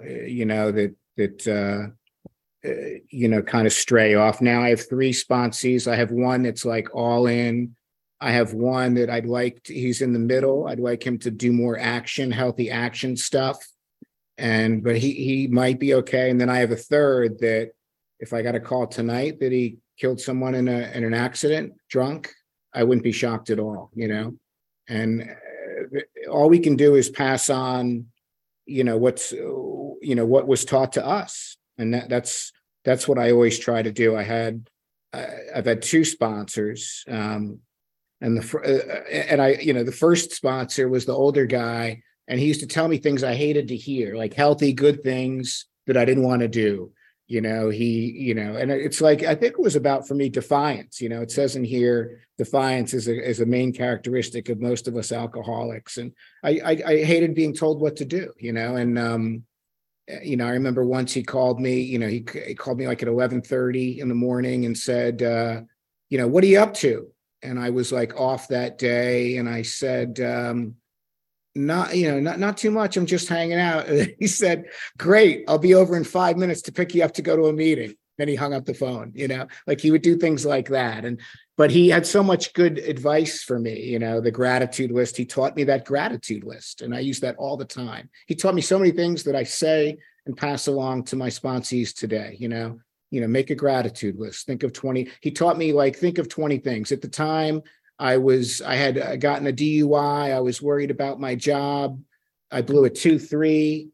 kind of stray off. Now I have 3 sponsees. I have one that's like all in. I have one that he's in the middle. I'd like him to do more healthy action stuff. but he might be okay. And then I have a third that if I got a call tonight that he killed someone in an accident, drunk, I wouldn't be shocked at all, and all we can do is pass on, what was taught to us. And that's what I always try to do. I've had two sponsors, and the first sponsor was the older guy, and he used to tell me things I hated to hear, like healthy, good things that I didn't want to do. And it's like, I think it was about, for me, defiance. It says in here, defiance is a main characteristic of most of us alcoholics. And I hated being told what to do, I remember once he called me, he called me like at 11:30 in the morning and said, what are you up to? And I was like off that day. And I said, not too much. I'm just hanging out. And he said, great. I'll be over in 5 minutes to pick you up to go to a meeting. Then he hung up the phone, like he would do things like that. But he had so much good advice for me, the gratitude list. He taught me that gratitude list, and I use that all the time. He taught me so many things that I say and pass along to my sponsees today, make a gratitude list. Think of 20. He taught me, think of 20 things. At the time, I had gotten a DUI. I was worried about my job. I blew a 2-3.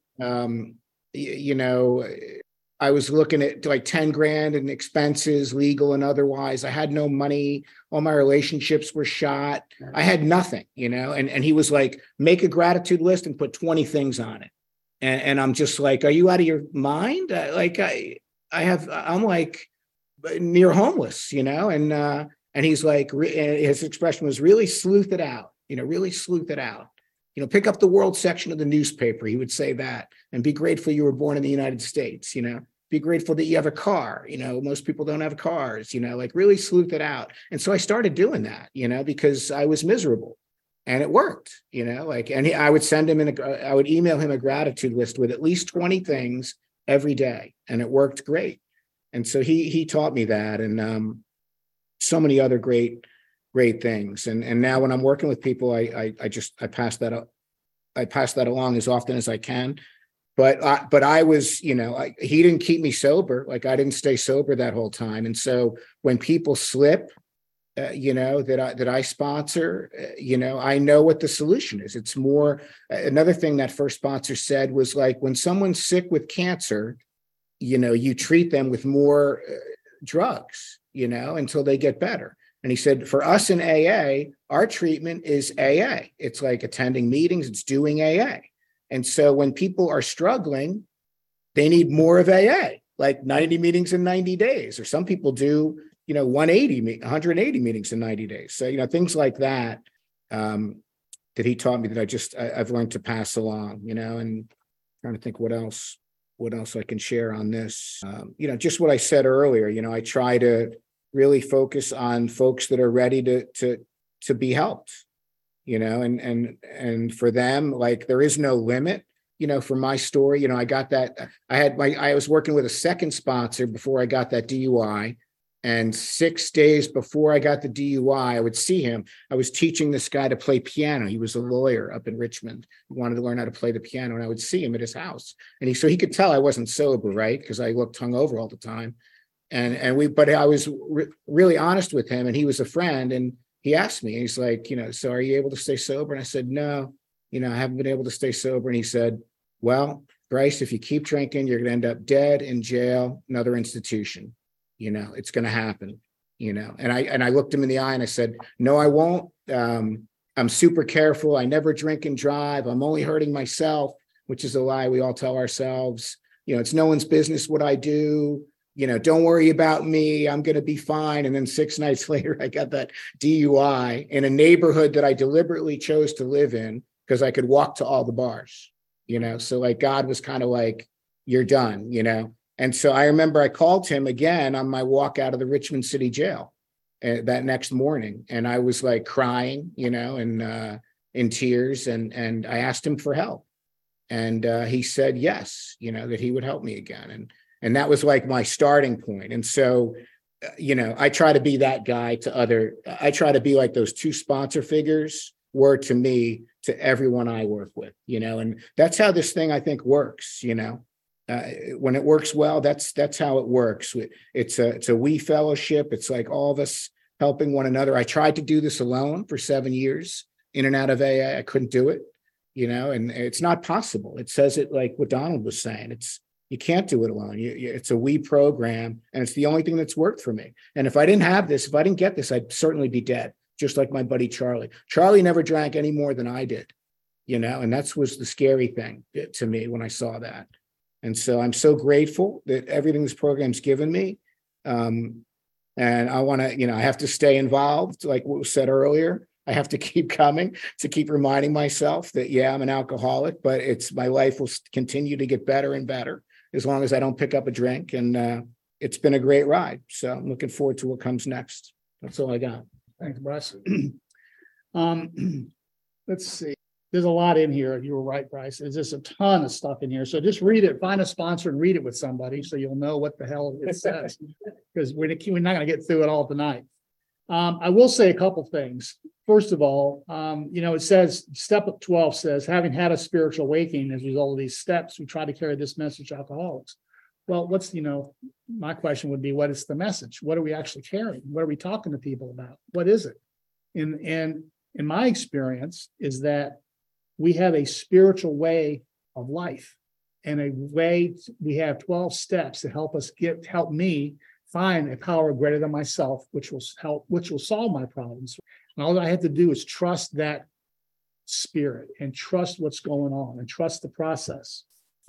I was looking at like 10 grand in expenses, legal and otherwise. I had no money. All my relationships were shot. I had nothing, and he was like, make a gratitude list and put 20 things on it. And I'm just like, are you out of your mind? I'm like near homeless, and he's like, his expression was really sleuth it out, really sleuth it out. Pick up the world section of the newspaper. He would say that, and be grateful you were born in the United States, be grateful that you have a car. Most people don't have cars, really sleuth it out. And so I started doing that, because I was miserable, and it worked, I would send him I would email him a gratitude list with at least 20 things every day. And it worked great. And so he taught me that. And so many other great things. And now when I'm working with people, I pass that up. I pass that along as often as I can. But I was, he didn't keep me sober. Like, I didn't stay sober that whole time. And so when people slip, that I sponsor, I know what the solution is. It's more, another thing that first sponsor said was like, when someone's sick with cancer, you treat them with more drugs, until they get better. And he said, for us in AA, our treatment is AA. It's like attending meetings, it's doing AA. And so when people are struggling, they need more of AA, like 90 meetings in 90 days, or some people do, 180 meetings in 90 days. So, things like that, that he taught me that I've learned to pass along, and trying to think what else I can share on this. Just what I said earlier, I try to really focus on folks that are ready to be helped, and for them, like, there is no limit, for my story. I got that. I was working with a second sponsor before I got that DUI. And 6 days before I got the DUI, I would see him. I was teaching this guy to play piano. He was a lawyer up in Richmond. He wanted to learn how to play the piano, and I would see him at his house. And so he could tell I wasn't sober, right? Because I looked hungover all the time. But I was really honest with him, and he was a friend. And he asked me, he's like, so are you able to stay sober? And I said, no, I haven't been able to stay sober. And he said, well, Bryce, if you keep drinking, you're going to end up dead, in jail, another institution. It's going to happen, and I looked him in the eye and I said, no, I won't. I'm super careful. I never drink and drive. I'm only hurting myself, which is a lie we all tell ourselves. It's no one's business what I do. Don't worry about me. I'm going to be fine. And then 6 nights later, I got that DUI in a neighborhood that I deliberately chose to live in because I could walk to all the bars, so like God was kind of like, you're done, And so I remember I called him again on my walk out of the Richmond City Jail that next morning. And I was like crying, and in tears. And I asked him for help. And he said, yes, that he would help me again. And that was like my starting point. And so, I try to be that guy I try to be like those two sponsor figures were to me to everyone I work with, and that's how this thing I think works, when it works well, that's how it works. It's a we fellowship. It's like all of us helping one another. I tried to do this alone for 7 years in and out of AA. I couldn't do it, and it's not possible. It says it like what Donald was saying. You can't do it alone. It's a we program, and it's the only thing that's worked for me. And if I didn't get this, I'd certainly be dead, just like my buddy Charlie. Charlie never drank any more than I did, and that was the scary thing to me when I saw that. And so I'm so grateful that everything this program's given me. And I want to, I have to stay involved, like what was said earlier. I have to keep coming, to keep reminding myself that, I'm an alcoholic, but my life will continue to get better and better as long as I don't pick up a drink. And it's been a great ride. So I'm looking forward to what comes next. That's all I got. Thanks, Bryce. Let's see. There's a lot in here. You were right, Bryce. There's just a ton of stuff in here. So just read it, find a sponsor and read it with somebody so you'll know what the hell it says, because we're not going to get through it all tonight. I will say a couple things. First of all, it says, step 12 says, having had a spiritual awakening as a result of these steps, we try to carry this message to alcoholics. Well, my question would be, what is the message? What are we actually carrying? What are we talking to people about? What is it? And in my experience is that we have a spiritual way of life, and a way. We have 12 steps to help me find a power greater than myself, which will solve my problems. And all I have to do is trust that spirit and trust what's going on and trust the process.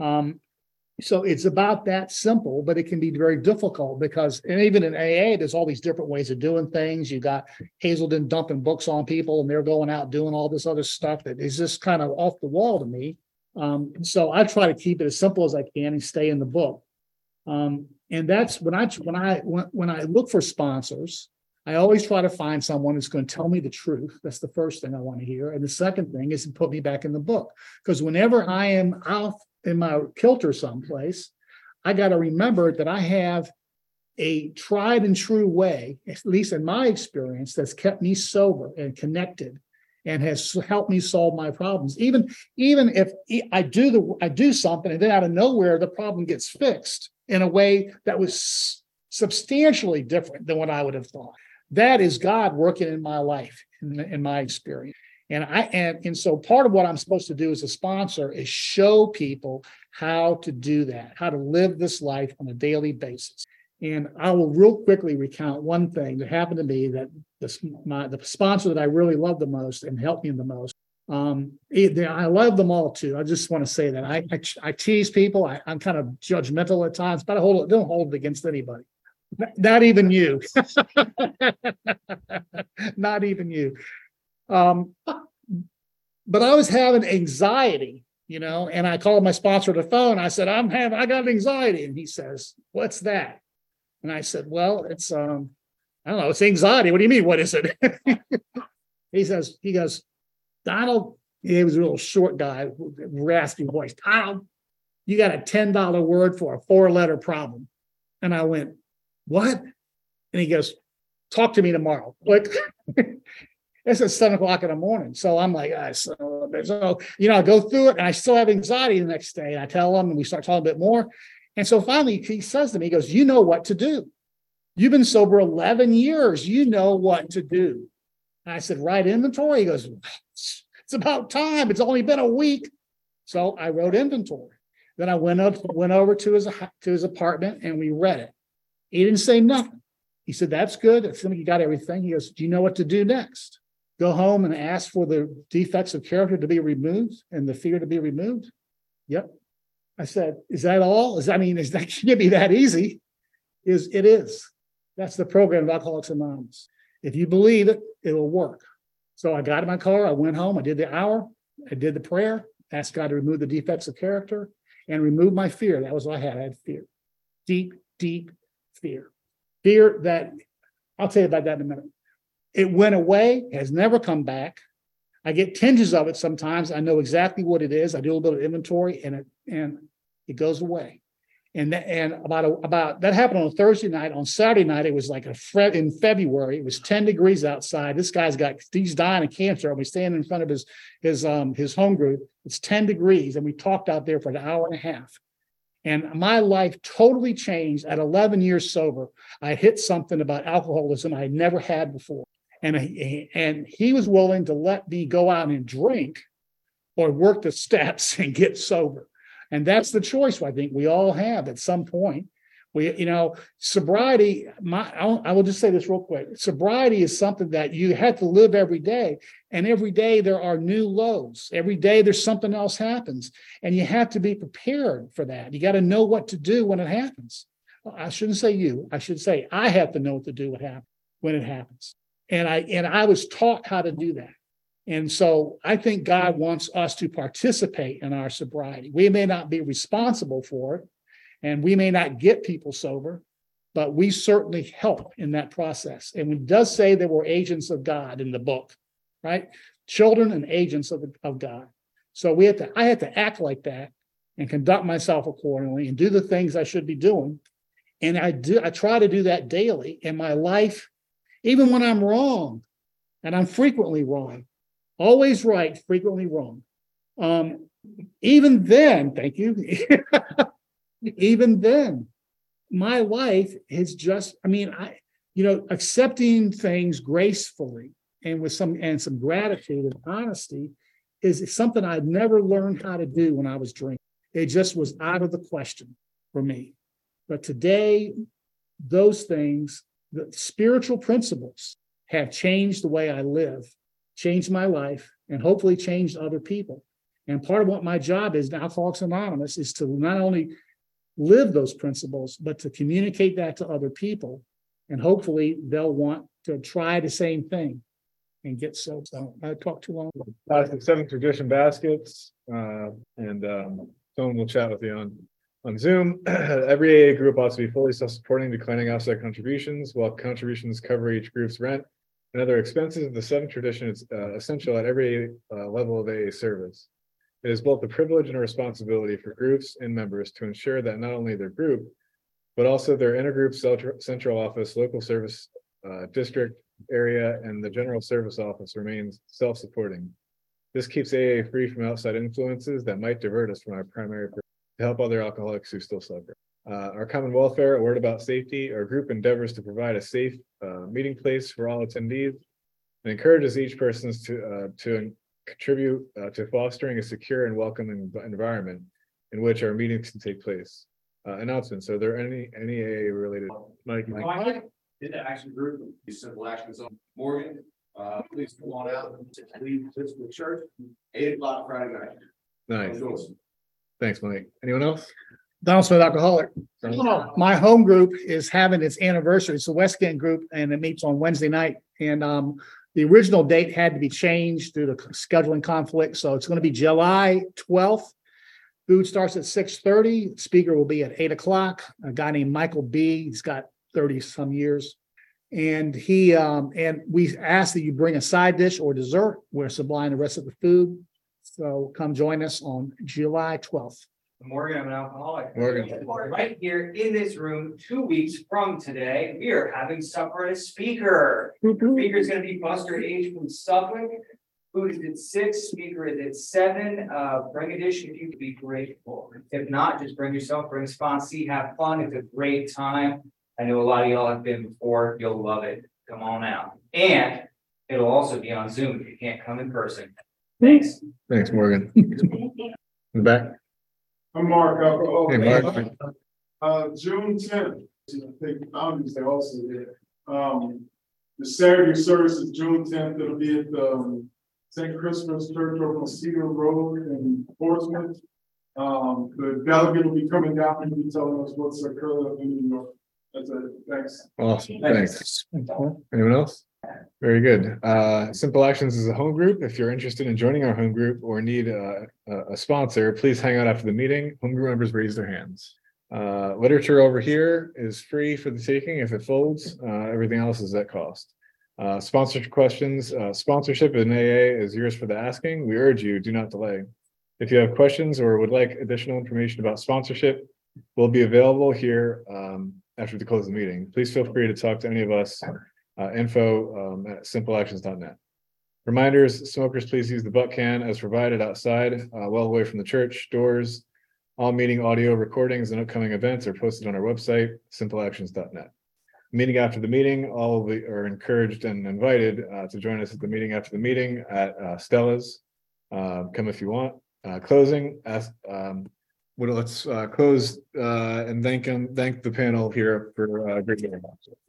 So it's about that simple, but it can be very difficult because, and even in AA, there's all these different ways of doing things. You got Hazelden dumping books on people, and they're going out doing all this other stuff that is just kind of off the wall to me. So I try to keep it as simple as I can and stay in the book. And that's when I look for sponsors, I always try to find someone who's going to tell me the truth. That's the first thing I want to hear. And the second thing is to put me back in the book, because whenever I am out in my kilter someplace, I got to remember that I have a tried and true way, at least in my experience, that's kept me sober and connected and has helped me solve my problems. Even if I do something and then out of nowhere, the problem gets fixed in a way that was substantially different than what I would have thought. That is God working in my life, in my experience. And so part of what I'm supposed to do as a sponsor is show people how to do that, how to live this life on a daily basis. And I will real quickly recount one thing that happened to me, that the sponsor that I really love the most and helped me the most. I love them all too. I just want to say that I tease people. I'm kind of judgmental at times, but I don't hold it against anybody. Not even you. Not even you. But I was having anxiety, and I called my sponsor on the phone. I said, I got anxiety. And he says, what's that? And I said, well, it's, I don't know, it's anxiety. What do you mean? What is it? He goes, Donald, he was a little short guy, raspy voice. Donald, you got a $10 word for a 4-letter problem. And I went, what? And he goes, talk to me tomorrow. Like, it's at 7:00 in the morning. So I'm like, so I go through it and I still have anxiety the next day. And I tell him, and we start talking a bit more. And so finally he says to me, he goes, you know what to do. You've been sober 11 years. You know what to do. And I said, write inventory. He goes, it's about time. It's only been a week. So I wrote inventory. Then I went over to his apartment and we read it. He didn't say nothing. He said, that's good. I think you got everything. He goes, do you know what to do next? Go home and ask for the defects of character to be removed and the fear to be removed? Yep. I said, is that all? Is that can't be that easy? It is. That's the program of Alcoholics Anonymous. If you believe it, it will work. So I got in my car. I went home. I did the hour. I did the prayer. Asked God to remove the defects of character and remove my fear. That was what I had. I had fear. Deep, deep fear. Fear that, I'll tell you about that in a minute. It went away, has never come back. I get tinges of it sometimes. I know exactly what it is. I do a little bit of inventory and it goes away. And about that happened on a Thursday night. On Saturday night, it was like in February. It was 10 degrees outside. This guy's he's dying of cancer. And we stand in front of his home group. It's 10 degrees, and we talked out there for an hour and a half. And my life totally changed at 11 years sober. I hit something about alcoholism I had never had before. And he was willing to let me go out and drink or work the steps and get sober. And that's the choice I think we all have at some point. Sobriety, I will just say this real quick. Sobriety is something that you have to live every day. And every day there are new lows. Every day there's something else happens. And you have to be prepared for that. You got to know what to do when it happens. I shouldn't say you. I should say I have to know what to do when it happens. And I was taught how to do that. And so I think God wants us to participate in our sobriety. We may not be responsible for it, and we may not get people sober, but we certainly help in that process. And it does say there were agents of God in the book, right? Children and agents of God. So I had to act like that and conduct myself accordingly and do the things I should be doing. And I try to do that daily in my life, even when I'm wrong, and I'm frequently wrong. Always right, frequently wrong. Even then, thank you. Even then, my life is just, accepting things gracefully and with some gratitude and honesty is something I'd never learned how to do when I was drinking. It just was out of the question for me. But today, those things, the spiritual principles have changed the way I live, changed my life, and hopefully changed other people. And part of what my job is in Alcoholics Anonymous is to not only live those principles, but to communicate that to other people. And hopefully they'll want to try the same thing and get sober. So I talked too long. The 7th tradition baskets, and someone will chat with you on Zoom. Every AA group ought to be fully self-supporting, declining outside contributions, while contributions cover each group's rent and other expenses. The 7th tradition is essential at every level of AA service. It is both a privilege and a responsibility for groups and members to ensure that not only their group, but also their intergroup central office, local service district area, and the general service office remains self-supporting. This keeps AA free from outside influences that might divert us from our primary purpose to help other alcoholics who still suffer. Our common welfare, a word about safety, our group endeavors to provide a safe meeting place for all attendees and encourages each person to contribute to fostering a secure and welcoming environment in which our meetings can take place. Announcements. Are there any AA related? Mike. Did the action group, the simple actions on Morgan. Please come on out and leave this church. 8 o'clock Friday night. Nice. Thanks, Mike. Anyone else? Donald Smith Alcoholic. My home group is having its anniversary. It's a West End group, and it meets on Wednesday night. And the original date had to be changed due to scheduling conflict. So it's going to be July 12th. Food starts at 6:30. Speaker will be at 8 o'clock. A guy named Michael B. He's got 30 some years. And we ask that you bring a side dish or dessert. We're supplying the rest of the food. So come join us on July 12th. Morgan, I'm an alcoholic. Morgan. Right here in this room, 2 weeks from today, we are having supper and a speaker. Speaker is going to be Buster H. from Suffolk. Food is at 6, speaker is at 7. Bring a dish if you could be grateful. If not, just bring yourself, bring a sponsee, have fun. It's a great time. I know a lot of y'all have been before. You'll love it. Come on out. And it'll also be on Zoom if you can't come in person. Thanks. Thanks, Morgan. In the back. I'm Mark. Hey, Mark. June 10th. I think founders they also did. The Saturday service is June 10th. It'll be at the St. Christopher's Church over on Cedar Road in Portsmouth. The delegate will be coming down and be telling us what's occurred up in New York. That's it. Thanks. Awesome. Thanks. Anyone else? Very good. Simple Actions is a home group. If you're interested in joining our home group or need a sponsor, please hang out after the meeting. Home group members raise their hands. Literature over here is free for the taking if it folds. Everything else is at cost. Sponsorship questions. Sponsorship in AA is yours for the asking. We urge you, do not delay. If you have questions or would like additional information about sponsorship, will be available here after the close of the meeting. Please feel free to talk to any of us. Info at simpleactions.net. Reminders, smokers, please use the butt can as provided outside, well away from the church doors. All meeting audio recordings and upcoming events are posted on our website, simpleactions.net. Meeting after the meeting, all are encouraged and invited to join us at the meeting after the meeting at Stella's. Come if you want. Closing, let's close and thank the panel here for a great meeting.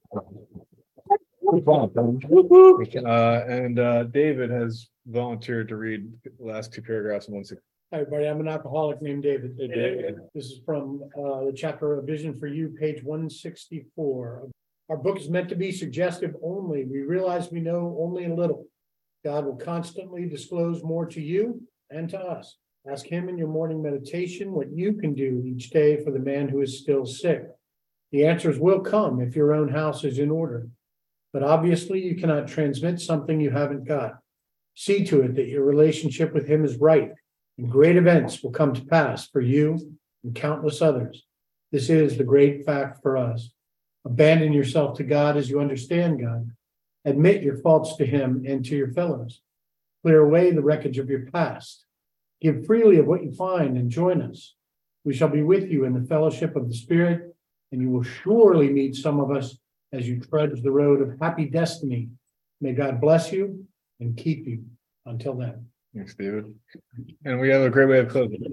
David has volunteered to read the last two paragraphs in 160. Hi, everybody. I'm an alcoholic named David. Hey, David. This is from the chapter of Vision for You, page 164. Our book is meant to be suggestive only. We realize we know only a little. God will constantly disclose more to you and to us. Ask him in your morning meditation what you can do each day for the man who is still sick. The answers will come if your own house is in order. But obviously you cannot transmit something you haven't got. See to it that your relationship with him is right, and great events will come to pass for you and countless others. This is the great fact for us. Abandon yourself to God as you understand God. Admit your faults to him and to your fellows. Clear away the wreckage of your past. Give freely of what you find and join us. We shall be with you in the fellowship of the Spirit, and you will surely meet some of us as you trudge the road of happy destiny. May God bless you and keep you until then. Thanks, David. And we have a great way of closing.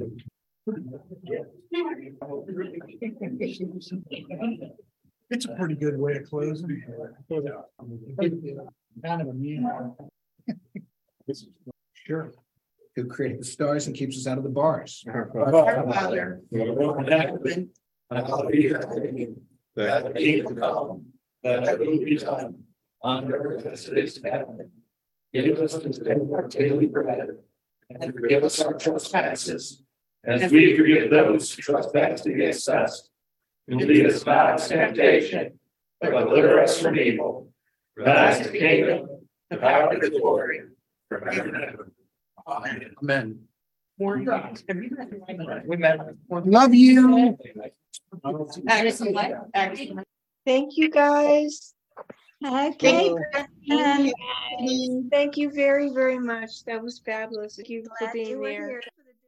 It's a pretty good way of closing. Kind of amusing. Sure. Who created the stars and keeps us out of the bars. Give us our daily bread, and forgive us our trespasses, as we forgive those who trespass against us. And lead us not into temptation, but deliver us from evil. For thine is the kingdom, the power, and the glory, forever and ever. Amen. Love you. Thank you, guys. Okay. Thank you very, very much. That was fabulous. Thank you for being there.